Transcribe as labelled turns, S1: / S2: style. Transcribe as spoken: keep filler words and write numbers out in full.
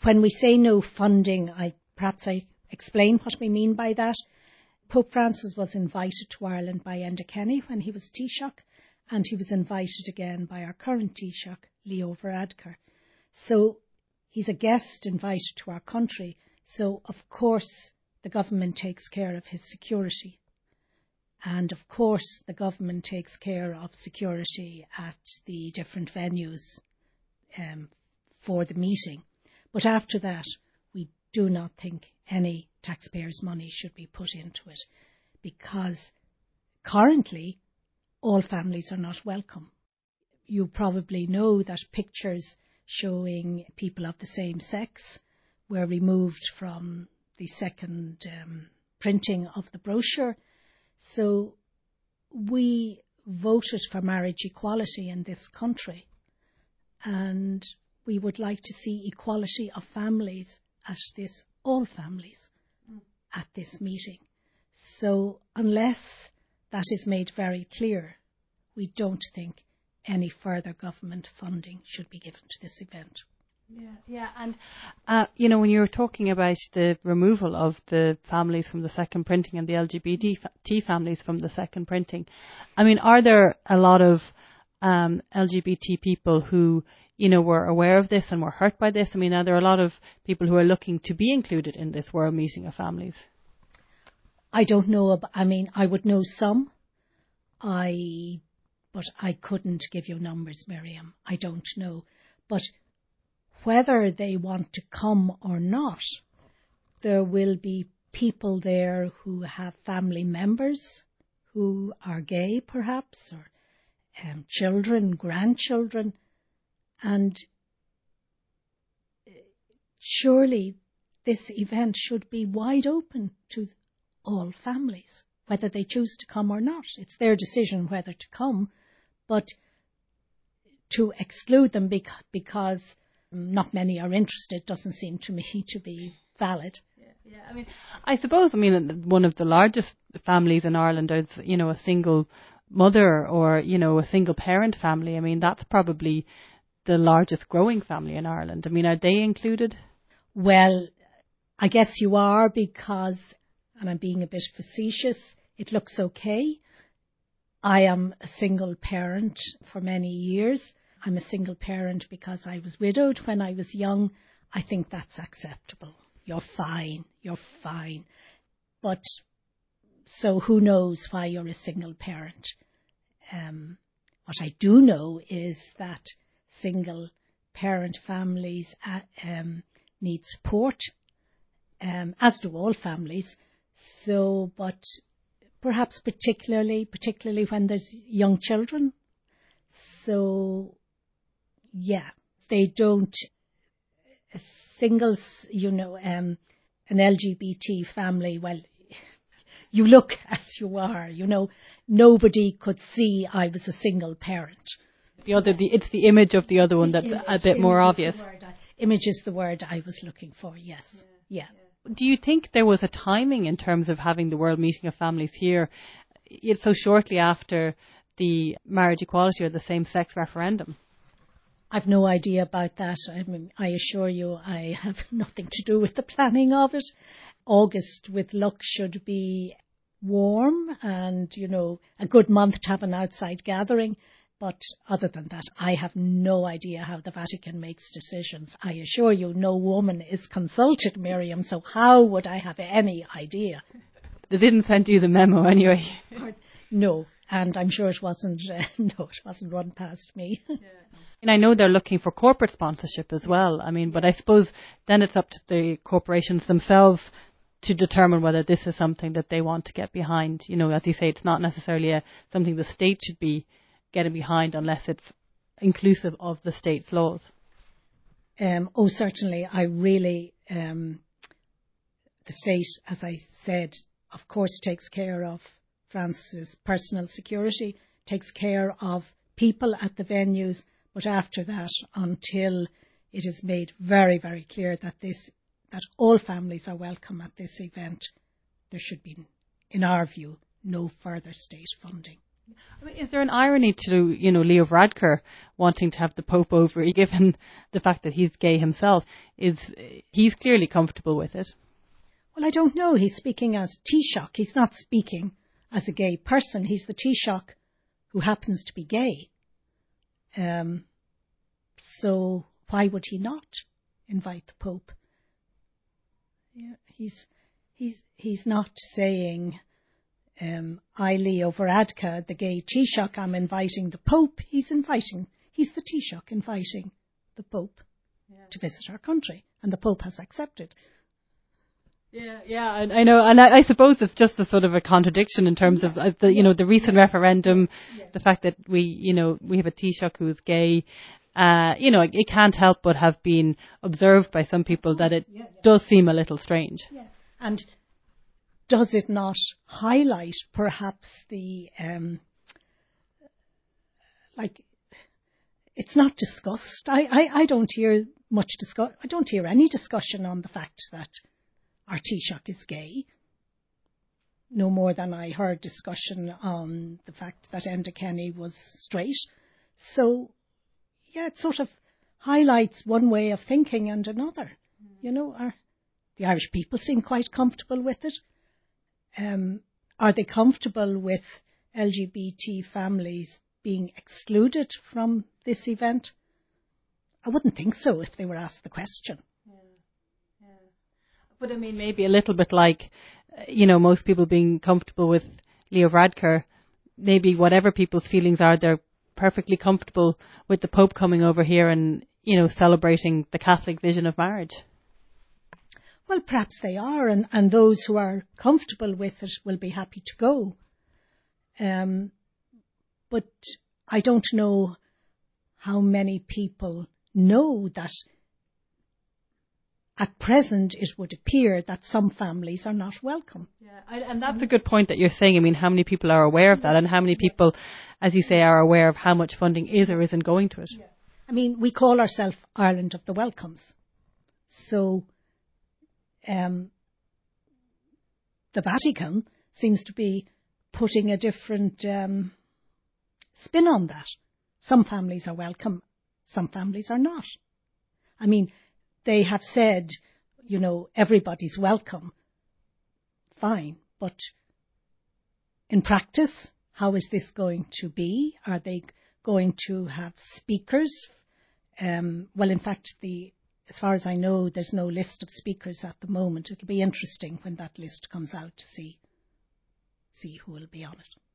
S1: when we say no funding, I perhaps I explain what we mean by that. Pope Francis was invited to Ireland by Enda Kenny when he was Taoiseach, and he was invited again by our current Taoiseach, Leo Varadkar. So he's a guest invited to our country, so of course the government takes care of his security. And of course the government takes care of security at the different venues um, for the meeting. But after that, we do not think any taxpayers' money should be put into it, because currently all families are not welcome. You probably know that pictures showing people of the same sex were removed from the second um, printing of the brochure. So we voted for marriage equality in this country, and we would like to see equality of families at this, all families at this meeting. So unless that is made very clear, we don't think any further government funding should be given to this event.
S2: Yeah, yeah, and uh, you know, when you were talking about the removal of the families from the second printing and the L G B T families from the second printing, I mean, are there a lot of um, L G B T people who, you know, were aware of this and were hurt by this? I mean, are there a lot of people who are looking to be included in this World Meeting of Families?
S1: I don't know. I mean, I would know some. I, but I couldn't give you numbers, Miriam. I don't know. But whether they want to come or not, there will be people there who have family members who are gay, perhaps, or um, children, grandchildren, and surely this event should be wide open to all families, whether they choose to come or not. It's their decision whether to come, but to exclude them because, because not many are interested doesn't seem to me to be valid.
S2: Yeah, yeah. I mean, I suppose, I mean, one of the largest families in Ireland is, you know, a single mother or, you know, a single parent family. I mean, that's probably the largest growing family in Ireland. I mean, are they included?
S1: Well, I guess you are, because, and I'm being a bit facetious, it looks okay. I am a single parent for many years. I'm a single parent because I was widowed when I was young. I think that's acceptable. You're fine. You're fine. But so who knows why you're a single parent? Um, what I do know is that single parent families uh, um, need support, um, as do all families. So, but perhaps particularly, particularly when there's young children. So, yeah, they don't, a single, you know, um, an L G B T family, well, you look as you are, you know, nobody could see I was a single parent.
S2: The other, the, it's the image of the other one that's image, a bit more obvious.
S1: I, image is the word I was looking for, yes, yeah.
S2: yeah. Do you think there was a timing in terms of having the World Meeting of Families here, it's so shortly after the marriage equality or the same-sex referendum?
S1: I've no idea about that. I mean, I assure you I have nothing to do with the planning of it. August, with luck, should be warm and, you know, a good month to have an outside gathering. But other than that, I have no idea how the Vatican makes decisions. I assure you no woman is consulted, Miriam, so how would I have any idea?
S2: They didn't send you the memo anyway.
S1: No, and I'm sure it wasn't, uh, no, it wasn't run past me. Yeah.
S2: And I know they're looking for corporate sponsorship as well. I mean, but I suppose then it's up to the corporations themselves to determine whether this is something that they want to get behind. You know, as you say, it's not necessarily a, something the state should be getting behind unless it's inclusive of the state's laws.
S1: Um, oh, certainly. I really, um, the state, as I said, of course takes care of France's personal security, takes care of people at the venues, but after that, until it is made very, very clear that this, that all families are welcome at this event, there should be, in our view, no further state funding.
S2: I mean, is there an irony to, you know, Leo Varadkar wanting to have the Pope over, given the fact that he's gay himself? Is he's clearly comfortable with it?
S1: Well, I don't know. He's speaking as Taoiseach. He's not speaking as a gay person. He's the Taoiseach who happens to be gay. Um, so why would he not invite the Pope? Yeah, he's he's he's not saying, um, I, Leo Varadkar, the gay Taoiseach, I'm inviting the Pope. He's inviting, he's the Taoiseach inviting the Pope yeah. to visit our country, and the Pope has accepted.
S2: Yeah, yeah, I, I know, and I, I suppose it's just a sort of a contradiction in terms yeah. of uh, the, you know, the recent yeah. referendum, yeah. the fact that we, you know, we have a Taoiseach who's gay. Uh, you know, it, it can't help but have been observed by some people that it yeah, yeah. does seem a little strange.
S1: Yeah. And does it not highlight perhaps the, um, like, it's not discussed. I, I, I don't hear much discuss. I don't hear any discussion on the fact that our Taoiseach is gay. No more than I heard discussion on the fact that Enda Kenny was straight. So, yeah, it sort of highlights one way of thinking and another. Mm. You know, our, the Irish people seem quite comfortable with it. Um, are they comfortable with L G B T families being excluded from this event? I wouldn't think so if they were asked the question.
S2: Yeah. Yeah. But I mean, maybe a little bit like, you know, most people being comfortable with Leo Varadkar, maybe whatever people's feelings are, they're perfectly comfortable with the Pope coming over here and, you know, celebrating the Catholic vision of marriage.
S1: Well, perhaps they are, and, and those who are comfortable with it will be happy to go. Um, but I don't know how many people know that at present it would appear that some families are not welcome.
S2: Yeah, and that's a good point that you're saying. I mean, how many people are aware of that, and how many people, as you say, are aware of how much funding is or isn't going to it?
S1: Yeah. I mean, we call ourselves Ireland of the Welcomes. So um, the Vatican seems to be putting a different um, spin on that. Some families are welcome, some families are not. I mean, they have said, you know, everybody's welcome. Fine, but in practice, how is this going to be? Are they going to have speakers? Um, well, in fact, the as far as I know, there's no list of speakers at the moment. It'll be interesting when that list comes out to see see who will be on it.